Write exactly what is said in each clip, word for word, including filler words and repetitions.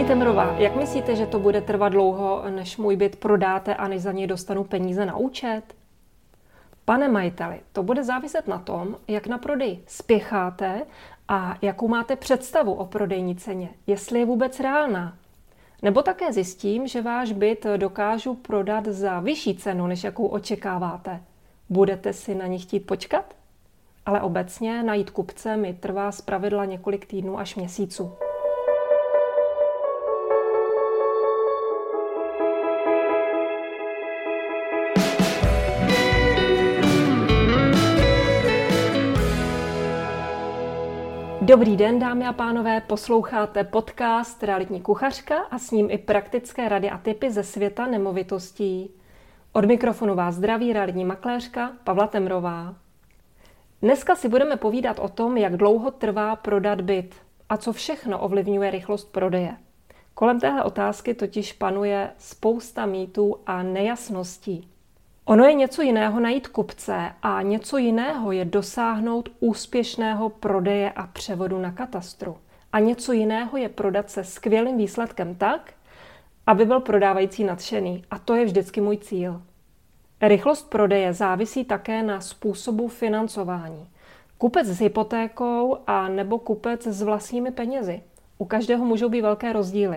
Paní Temrová, jak myslíte, že to bude trvat dlouho, než můj byt prodáte a než za něj dostanu peníze na účet? Pane majiteli, to bude záviset na tom, jak na prodej spěcháte a jakou máte představu o prodejní ceně, jestli je vůbec reálná. Nebo také zjistím, že váš byt dokážu prodat za vyšší cenu, než jakou očekáváte. Budete si na ní chtít počkat? Ale obecně najít kupce mi trvá zpravidla několik týdnů až měsíců. Dobrý den, dámy a pánové, posloucháte podcast Realitní kuchařka a s ním i praktické rady a tipy ze světa nemovitostí. Od mikrofonu vás zdraví realitní makléřka Pavla Temrová. Dneska si budeme povídat o tom, jak dlouho trvá prodat byt a co všechno ovlivňuje rychlost prodeje. Kolem téhle otázky totiž panuje spousta mýtů a nejasností. Ono je něco jiného najít kupce a něco jiného je dosáhnout úspěšného prodeje a převodu na katastru. A něco jiného je prodat se skvělým výsledkem tak, aby byl prodávající nadšený. A to je vždycky můj cíl. Rychlost prodeje závisí také na způsobu financování. Kupec s hypotékou a nebo kupec s vlastními penězi. U každého můžou být velké rozdíly.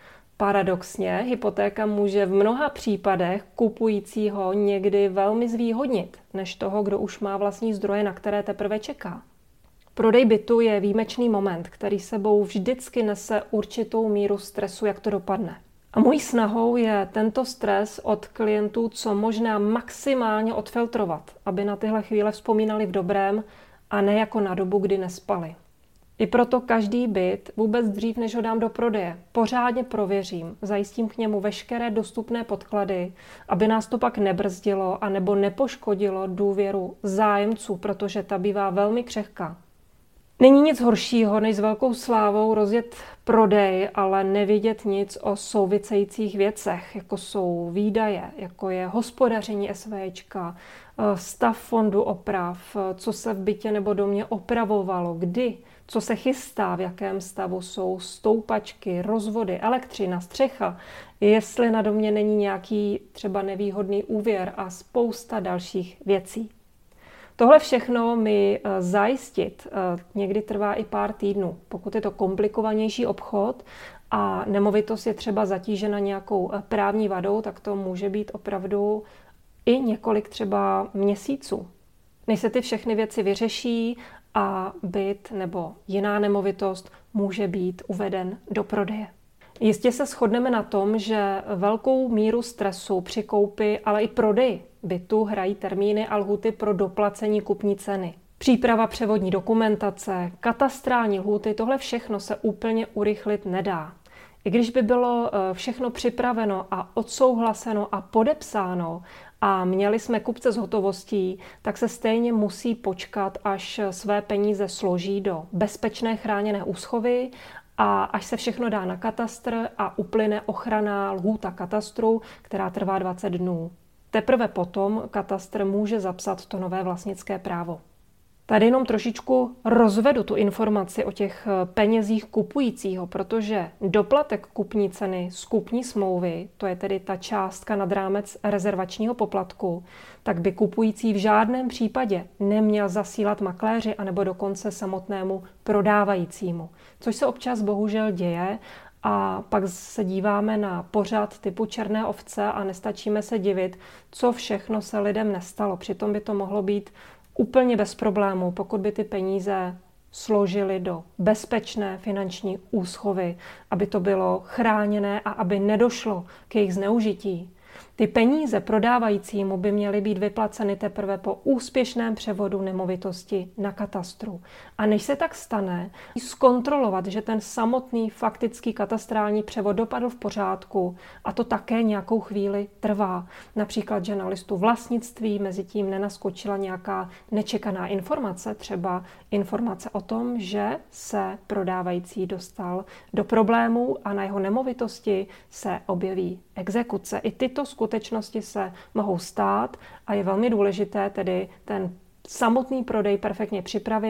Paradoxně, hypotéka může v mnoha případech kupujícího někdy velmi zvýhodnit, než toho, kdo už má vlastní zdroje, na které teprve čeká. Prodej bytu je výjimečný moment, který sebou vždycky nese určitou míru stresu, jak to dopadne. A mojí snahou je tento stres od klientů co možná maximálně odfiltrovat, aby na tyhle chvíle vzpomínali v dobrém a ne jako na dobu, kdy nespali. I proto každý byt, vůbec dřív, než ho dám do prodeje, pořádně prověřím, zajistím k němu veškeré dostupné podklady, aby nás to pak nebrzdilo a nebo nepoškodilo důvěru zájemců, protože ta bývá velmi křehká. Není nic horšího, než s velkou slávou rozjet prodej, ale nevědět nic o souvisejících věcech, jako jsou výdaje, jako je hospodaření SVČka, stav fondu oprav, co se v bytě nebo domě opravovalo, kdy, co se chystá, v jakém stavu jsou stoupačky, rozvody, elektřina, střecha, jestli na domě není nějaký třeba nevýhodný úvěr a spousta dalších věcí. Tohle všechno mi zajistit někdy trvá i pár týdnů. Pokud je to komplikovanější obchod a nemovitost je třeba zatížena nějakou právní vadou, tak to může být opravdu i několik třeba měsíců. Než se ty všechny věci vyřeší a byt nebo jiná nemovitost může být uveden do prodeje. Jistě se shodneme na tom, že velkou míru stresu při koupi, ale i prodeji bytu hrají termíny a lhůty pro doplacení kupní ceny. Příprava převodní dokumentace, katastrální lhůty, tohle všechno se úplně urychlit nedá. I když by bylo všechno připraveno a odsouhlaseno a podepsáno a měli jsme kupce s hotovostí, tak se stejně musí počkat, až své peníze složí do bezpečné chráněné úschovy a až se všechno dá na katastr a uplyne ochranná lhůta katastru, která trvá dvacet dnů. Teprve potom katastr může zapsat to nové vlastnické právo. Tady jenom trošičku rozvedu tu informaci o těch penězích kupujícího, protože doplatek kupní ceny z kupní smlouvy, to je tedy ta částka nad rámec rezervačního poplatku, tak by kupující v žádném případě neměl zasílat makléři anebo dokonce samotnému prodávajícímu, což se občas bohužel děje. A pak se díváme na pořad typu Černé ovce a nestačíme se divit, co všechno se lidem nestalo. Přitom by to mohlo být úplně bez problémů, pokud by ty peníze složili do bezpečné finanční úschovy, aby to bylo chráněné a aby nedošlo k jejich zneužití. Ty peníze prodávajícímu by měly být vyplaceny teprve po úspěšném převodu nemovitosti na katastru. A než se tak stane, zkontrolovat, že ten samotný faktický katastrální převod dopadl v pořádku a to také nějakou chvíli trvá. Například, že na listu vlastnictví mezi tím nenaskočila nějaká nečekaná informace, třeba informace o tom, že se prodávající dostal do problémů a na jeho nemovitosti se objeví exekuce. I tyto skutečnosti se mohou stát a je velmi důležité tedy ten samotný prodej perfektně připravit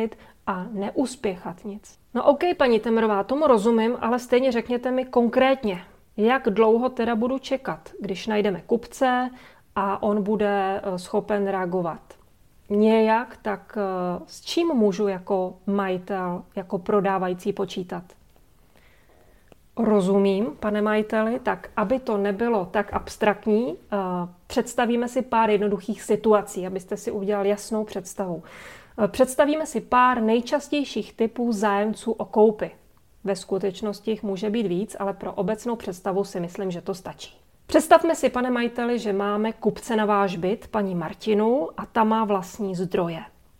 a neuspěchat nic. No ok, paní Temmerová, tomu rozumím, ale stejně řekněte mi konkrétně, jak dlouho teda budu čekat, když najdeme kupce a on bude schopen reagovat nějak, tak s čím můžu jako majitel, jako prodávající počítat? Rozumím, pane majiteli, tak aby to nebylo tak abstraktní, představíme si pár jednoduchých situací, abyste si udělali jasnou představu. Představíme si pár nejčastějších typů zájemců o koupi. Ve skutečnosti jich může být víc, ale pro obecnou představu si myslím, že to stačí. Představme si, pane majiteli, že máme kupce na váš byt, paní Martinu, a ta má vlastní zdroje.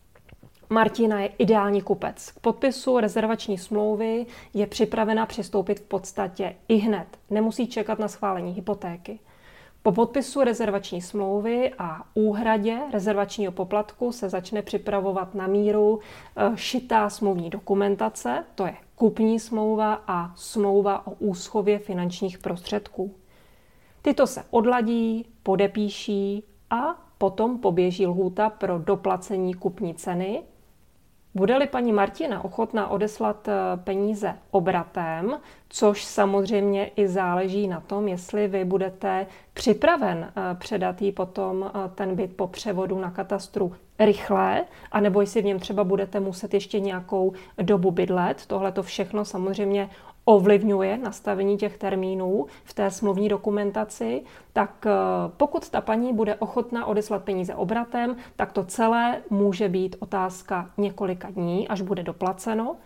Martina je ideální kupec. K podpisu rezervační smlouvy je připravena přistoupit v podstatě ihned. Nemusí čekat na schválení hypotéky. Po podpisu rezervační smlouvy a úhradě rezervačního poplatku se začne připravovat na míru šitá smluvní dokumentace, to je kupní smlouva a smlouva o úschově finančních prostředků. Tyto se odladí, podepíší a potom poběží lhůta pro doplacení kupní ceny. Bude-li paní Martina ochotná odeslat peníze obratem, což samozřejmě i záleží na tom, jestli vy budete připraven předat jí potom ten byt po převodu na katastru rychle, anebo jestli v něm třeba budete muset ještě nějakou dobu bydlet. Tohle to všechno samozřejmě ovlivňuje nastavení těch termínů v té smluvní dokumentaci, tak pokud ta paní bude ochotná odeslat peníze obratem, tak to celé může být otázka několika dní, až bude doplaceno.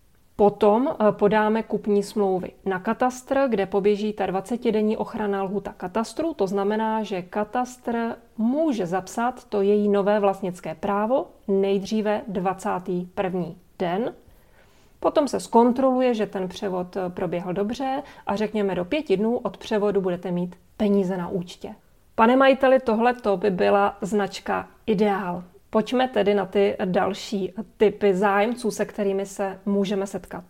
Potom podáme kupní smlouvy na katastr, kde poběží ta dvacetidenní ochranná lhůta katastru. To znamená, že katastr může zapsat to její nové vlastnické právo nejdříve dvacátý první den. Potom se zkontroluje, že ten převod proběhl dobře a řekněme do pěti dnů od převodu budete mít peníze na účtě. Pane majiteli, tohleto by byla značka ideál. Pojďme tedy na ty další typy zájemců, se kterými se můžeme setkat.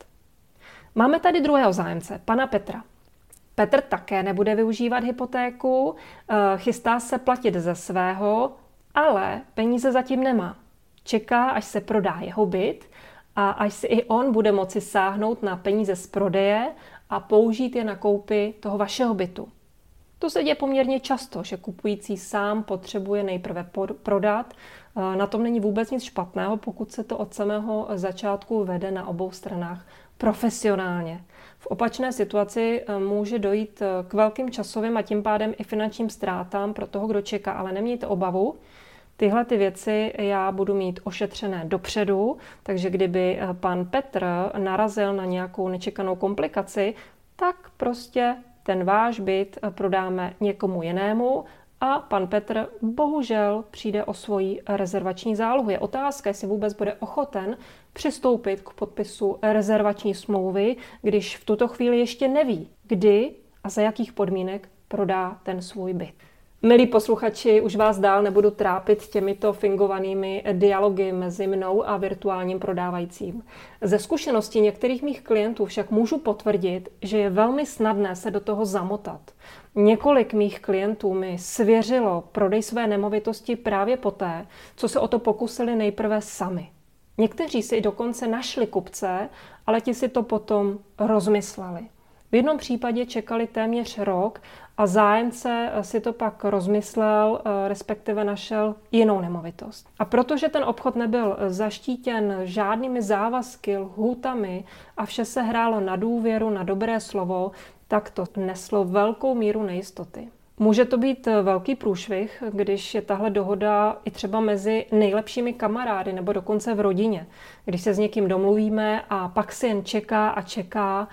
Máme tady druhého zájemce, pana Petra. Petr také nebude využívat hypotéku, chystá se platit ze svého, ale peníze zatím nemá. Čeká, až se prodá jeho byt a až si i on bude moci sáhnout na peníze z prodeje a použít je na koupi toho vašeho bytu. To se děje poměrně často, že kupující sám potřebuje nejprve prodat. Na tom není vůbec nic špatného, pokud se to od samého začátku vede na obou stranách profesionálně. V opačné situaci může dojít k velkým časovým a tím pádem i finančním ztrátám pro toho, kdo čeká, ale nemějte obavu. Tyhle ty věci já budu mít ošetřené dopředu, takže kdyby pan Petr narazil na nějakou nečekanou komplikaci, tak prostě ten váš byt prodáme někomu jinému a pan Petr bohužel přijde o svoji rezervační zálohu. Je otázka, jestli vůbec bude ochoten přistoupit k podpisu rezervační smlouvy, když v tuto chvíli ještě neví, kdy a za jakých podmínek prodá ten svůj byt. Milí posluchači, už vás dál nebudu trápit těmito fingovanými dialogy mezi mnou a virtuálním prodávajícím. Ze zkušenosti některých mých klientů však můžu potvrdit, že je velmi snadné se do toho zamotat. Několik mých klientů mi svěřilo prodej své nemovitosti právě poté, co se o to pokusili nejprve sami. Někteří si i dokonce našli kupce, ale ti si to potom rozmysleli. V jednom případě čekali téměř rok a zájemce si to pak rozmyslel, respektive našel jinou nemovitost. A protože ten obchod nebyl zaštítěn žádnými závazky, lhůtami a vše se hrálo na důvěru, na dobré slovo, tak to neslo velkou míru nejistoty. Může to být velký průšvih, když je tahle dohoda i třeba mezi nejlepšími kamarády nebo dokonce v rodině. Když se s někým domluvíme a pak se jen čeká a čeká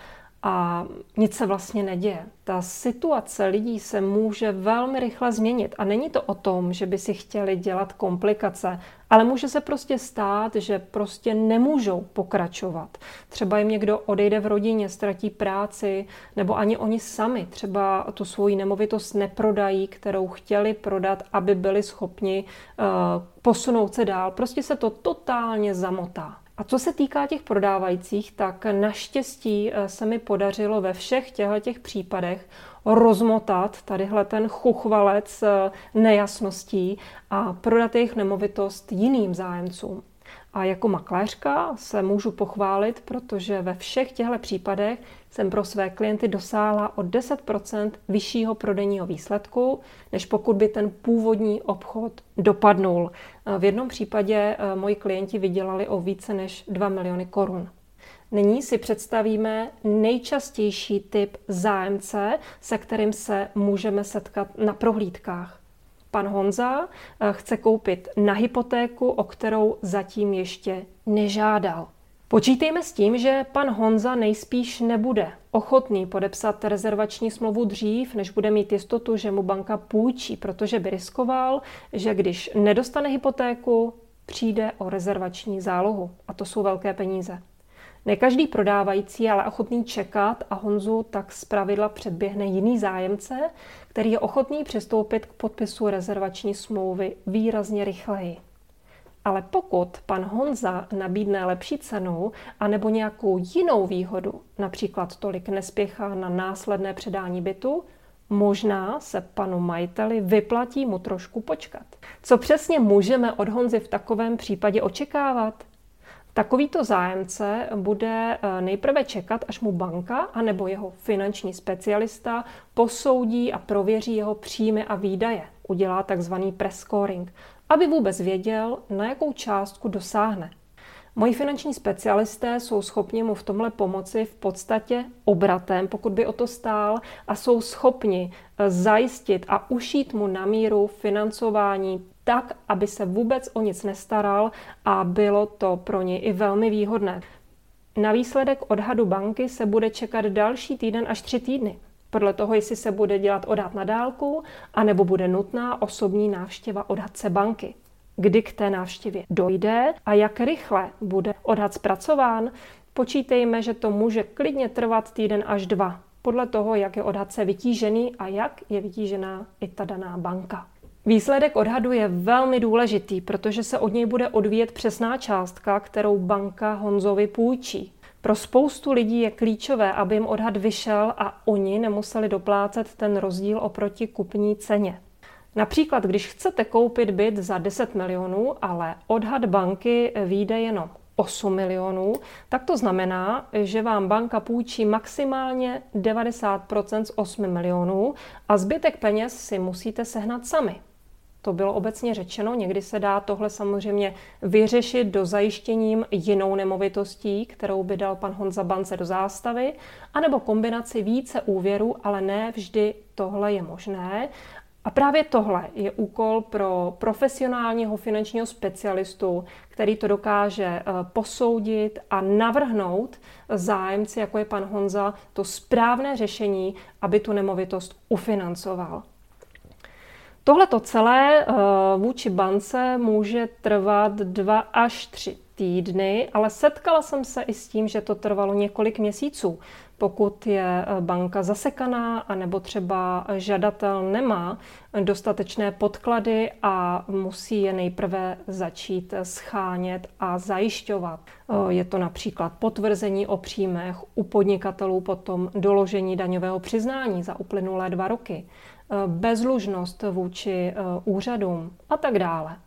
a nic se vlastně neděje. Ta situace lidí se může velmi rychle změnit a není to o tom, že by si chtěli dělat komplikace, ale může se prostě stát, že prostě nemůžou pokračovat. Třeba jim někdo odejde v rodině, ztratí práci, nebo ani oni sami třeba tu svoji nemovitost neprodají, kterou chtěli prodat, aby byli schopni uh, posunout se dál. Prostě se to totálně zamotá. A co se týká těch prodávajících, tak naštěstí se mi podařilo ve všech těchto případech rozmotat tadyhle ten chuchvalec nejasností a prodat jejich nemovitost jiným zájemcům. A jako makléřka se můžu pochválit, protože ve všech těchto případech jsem pro své klienty dosáhla o deset procent vyššího prodejního výsledku, než pokud by ten původní obchod dopadnul. V jednom případě moji klienti vydělali o více než dva miliony korun. Nyní si představíme nejčastější typ zájemce, se kterým se můžeme setkat na prohlídkách. Pan Honza chce koupit na hypotéku, o kterou zatím ještě nežádal. Počítejme s tím, že pan Honza nejspíš nebude ochotný podepsat rezervační smlouvu dřív, než bude mít jistotu, že mu banka půjčí, protože by riskoval, že když nedostane hypotéku, přijde o rezervační zálohu. A to jsou velké peníze. Ne každý prodávající je ale ochotný čekat a Honzu tak zpravidla předběhne jiný zájemce, který je ochotný přistoupit k podpisu rezervační smlouvy výrazně rychleji. Ale pokud pan Honza nabídne lepší cenu anebo nějakou jinou výhodu, například tolik nespěchá na následné předání bytu, možná se panu majiteli vyplatí mu trošku počkat. Co přesně můžeme od Honzy v takovém případě očekávat? Takovýto zájemce bude nejprve čekat, až mu banka anebo jeho finanční specialista posoudí a prověří jeho příjmy a výdaje. Udělá takzvaný prescoring, aby vůbec věděl, na jakou částku dosáhne. Moji finanční specialisté jsou schopni mu v tomhle pomoci v podstatě obratem, pokud by o to stál, a jsou schopni zajistit a ušít mu na míru financování tak, aby se vůbec o nic nestaral a bylo to pro něj i velmi výhodné. Na výsledek odhadu banky se bude čekat další týden až tři týdny. Podle toho, jestli se bude dělat odhad na dálku, anebo bude nutná osobní návštěva odhadce banky. Kdy k té návštěvě dojde a jak rychle bude odhad zpracován, počítejme, že to může klidně trvat týden až dva. Podle toho, jak je odhadce vytížený a jak je vytížená i ta daná banka. Výsledek odhadu je velmi důležitý, protože se od něj bude odvíjet přesná částka, kterou banka Honzovi půjčí. Pro spoustu lidí je klíčové, aby jim odhad vyšel a oni nemuseli doplácet ten rozdíl oproti kupní ceně. Například, když chcete koupit byt za deset milionů, ale odhad banky vyjde jenom osm milionů, tak to znamená, že vám banka půjčí maximálně devadesát procent z osmi milionů a zbytek peněz si musíte sehnat sami. To bylo obecně řečeno, někdy se dá tohle samozřejmě vyřešit dozajištěním jinou nemovitostí, kterou by dal pan Honza bance do zástavy, anebo kombinaci více úvěrů, ale ne vždy tohle je možné. A právě tohle je úkol pro profesionálního finančního specialistu, který to dokáže posoudit a navrhnout zájemci, jako je pan Honza, to správné řešení, aby tu nemovitost ufinancoval. Tohleto celé vůči bance může trvat dva až tři týdny, ale setkala jsem se i s tím, že to trvalo několik měsíců. Pokud je banka zasekaná, anebo třeba žadatel nemá dostatečné podklady a musí je nejprve začít schánět a zajišťovat. Je to například potvrzení o příjmech, u podnikatelů potom doložení daňového přiznání za uplynulé dva roky, bezdlužnost vůči úřadům a tak dále.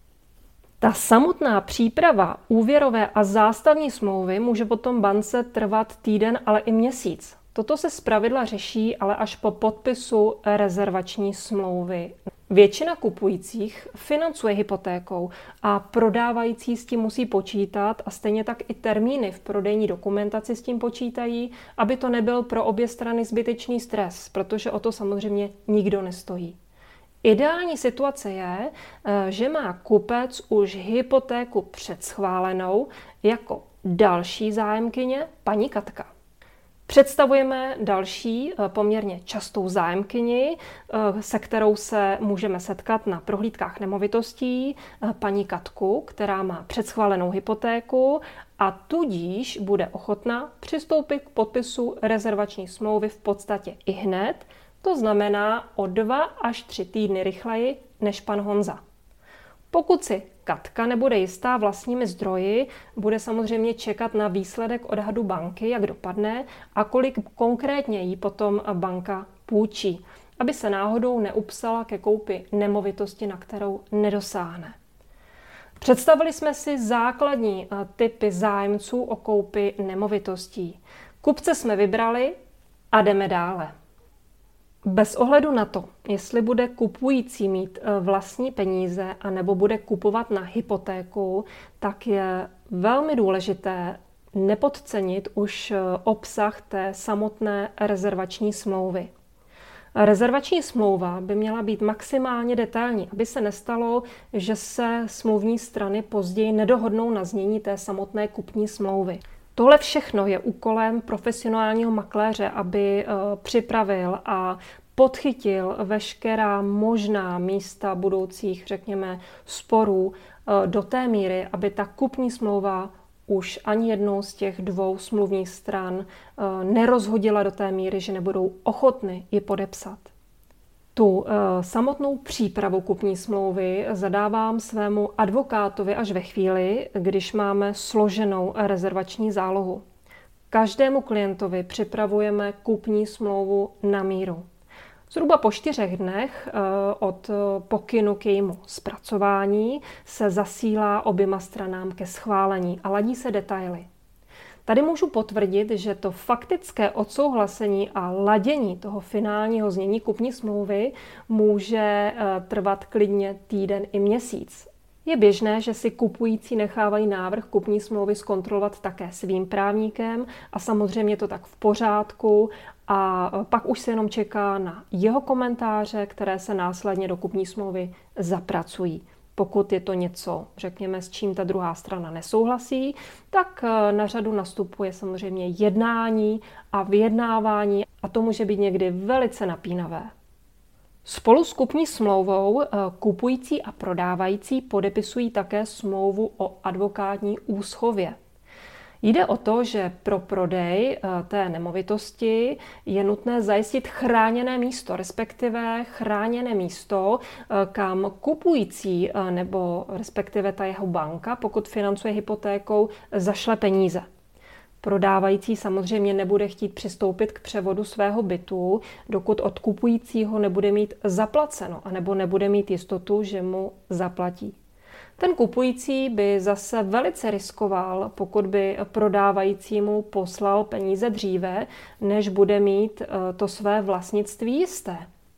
Ta samotná příprava úvěrové a zástavní smlouvy může potom bance trvat týden, ale i měsíc. Toto se zpravidla řeší ale až po podpisu rezervační smlouvy. Většina kupujících financuje hypotékou a prodávající s tím musí počítat a stejně tak i termíny v prodejní dokumentaci s tím počítají, aby to nebyl pro obě strany zbytečný stres, protože o to samozřejmě nikdo nestojí. Ideální situace je, že má kupec už hypotéku předschválenou jako další zájemkyně paní Katka. Představujeme další poměrně častou zájemkyni, se kterou se můžeme setkat na prohlídkách nemovitostí, paní Katku, která má předschválenou hypotéku a tudíž bude ochotna přistoupit k podpisu rezervační smlouvy v podstatě i hned, to znamená o dva až tři týdny rychleji než pan Honza. Pokud si Katka nebude jistá vlastními zdroji, bude samozřejmě čekat na výsledek odhadu banky, jak dopadne a kolik konkrétně jí potom banka půjčí, aby se náhodou neupsala ke koupi nemovitosti, na kterou nedosáhne. Představili jsme si základní typy zájemců o koupi nemovitostí. Kupce jsme vybrali a jdeme dále. Bez ohledu na to, jestli bude kupující mít vlastní peníze anebo bude kupovat na hypotéku, tak je velmi důležité nepodcenit už obsah té samotné rezervační smlouvy. Rezervační smlouva by měla být maximálně detailní, aby se nestalo, že se smluvní strany později nedohodnou na znění té samotné kupní smlouvy. Tohle všechno je úkolem profesionálního makléře, aby připravil a podchytil veškerá možná místa budoucích, řekněme, sporů do té míry, aby ta kupní smlouva už ani jednou z těch dvou smluvních stran nerozhodila do té míry, že nebudou ochotny ji podepsat. Tu samotnou přípravu kupní smlouvy zadávám svému advokátovi až ve chvíli, když máme složenou rezervační zálohu. Každému klientovi připravujeme kupní smlouvu na míru. Zhruba po čtyřech dnech od pokynu k jejímu zpracování se zasílá oběma stranám ke schválení a ladí se detaily. Tady můžu potvrdit, že to faktické odsouhlasení a ladění toho finálního znění kupní smlouvy může trvat klidně týden i měsíc. Je běžné, že si kupující nechávají návrh kupní smlouvy zkontrolovat také svým právníkem a samozřejmě to tak v pořádku a pak už se jenom čeká na jeho komentáře, které se následně do kupní smlouvy zapracují. Pokud je to něco, řekněme, s čím ta druhá strana nesouhlasí, tak na řadu nastupuje samozřejmě jednání a vyjednávání a to může být někdy velice napínavé. Spolu s kupní smlouvou kupující a prodávající podepisují také smlouvu o advokátní úschově. Jde o to, že pro prodej té nemovitosti je nutné zajistit chráněné místo, respektive chráněné místo, kam kupující nebo respektive ta jeho banka, pokud financuje hypotékou, zašle peníze. Prodávající samozřejmě nebude chtít přistoupit k převodu svého bytu, dokud od kupujícího nebude mít zaplaceno, anebo nebude mít jistotu, že mu zaplatí. Ten kupující by zase velice riskoval, pokud by prodávajícímu poslal peníze dříve, než bude mít to své vlastnictví jisté.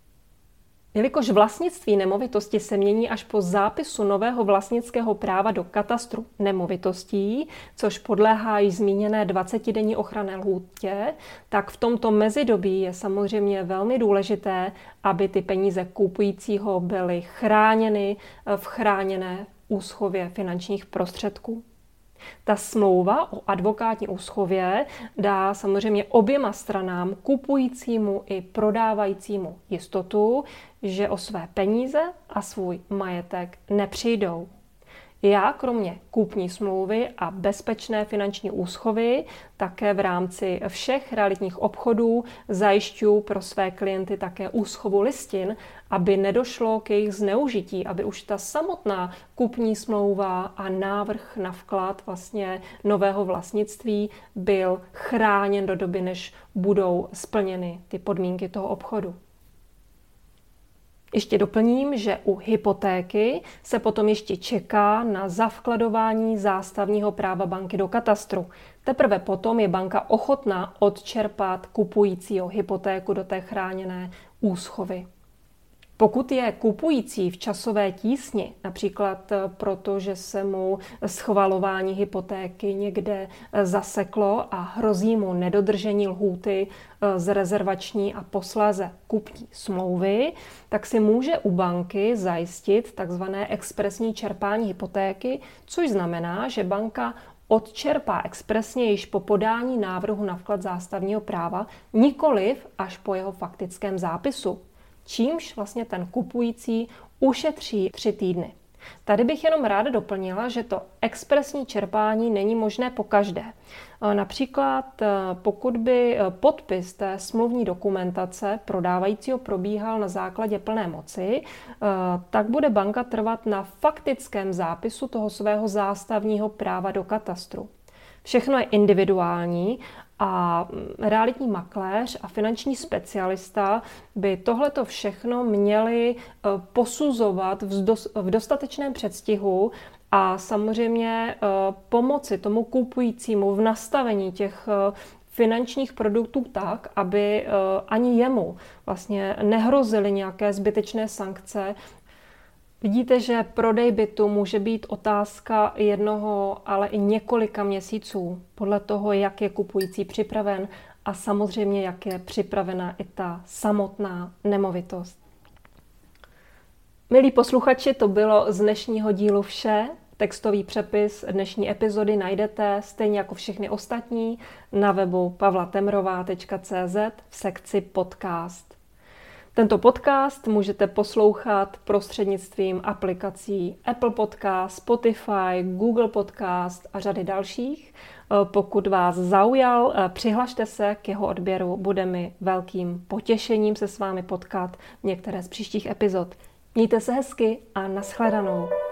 Jelikož vlastnictví nemovitosti se mění až po zápisu nového vlastnického práva do katastru nemovitostí, což podléhá již zmíněné dvacetidenní ochranné lhůtě, tak v tomto mezidobí je samozřejmě velmi důležité, aby ty peníze kupujícího byly chráněny v chráněné úschově finančních prostředků. Ta smlouva o advokátní úschově dá samozřejmě oběma stranám, kupujícímu i prodávajícímu, jistotu, že o své peníze a svůj majetek nepřijdou. Já kromě kupní smlouvy a bezpečné finanční úschovy také v rámci všech realitních obchodů zajišťuji pro své klienty také úschovu listin, aby nedošlo k jejich zneužití, aby už ta samotná kupní smlouva a návrh na vklad vlastně nového vlastnictví byl chráněn do doby, než budou splněny ty podmínky toho obchodu. Ještě doplním, že u hypotéky se potom ještě čeká na zavkladování zástavního práva banky do katastru. Teprve potom je banka ochotná odčerpat kupujícího hypotéku do té chráněné úschovy. Pokud je kupující v časové tísni, například proto, že se mu schvalování hypotéky někde zaseklo a hrozí mu nedodržení lhůty z rezervační a posléze kupní smlouvy, tak si může u banky zajistit takzvané expresní čerpání hypotéky, což znamená, že banka odčerpá expresně již po podání návrhu na vklad zástavního práva, nikoliv až po jeho faktickém zápisu. Čímž vlastně ten kupující ušetří tři týdny. Tady bych jenom ráda doplnila, že to expresní čerpání není možné pokaždé. Například pokud by podpis té smluvní dokumentace prodávajícího probíhal na základě plné moci, tak bude banka trvat na faktickém zápisu toho svého zástavního práva do katastru. Všechno je individuální a realitní makléř a finanční specialista by tohleto všechno měli posuzovat v dostatečném předstihu a samozřejmě pomoci tomu kupujícímu v nastavení těch finančních produktů tak, aby ani jemu vlastně nehrozily nějaké zbytečné sankce. Vidíte, že prodej bytu může být otázka jednoho, ale i několika měsíců, podle toho, jak je kupující připraven a samozřejmě, jak je připravena i ta samotná nemovitost. Milí posluchači, to bylo z dnešního dílu vše. Textový přepis dnešní epizody najdete, stejně jako všechny ostatní, na webu pavla temrová tečka cé zet v sekci podcast. Tento podcast můžete poslouchat prostřednictvím aplikací Apple Podcast, Spotify, Google Podcast a řady dalších. Pokud vás zaujal, přihlašte se k jeho odběru. Bude mi velkým potěšením se s vámi potkat v některé z příštích epizod. Mějte se hezky a nashledanou.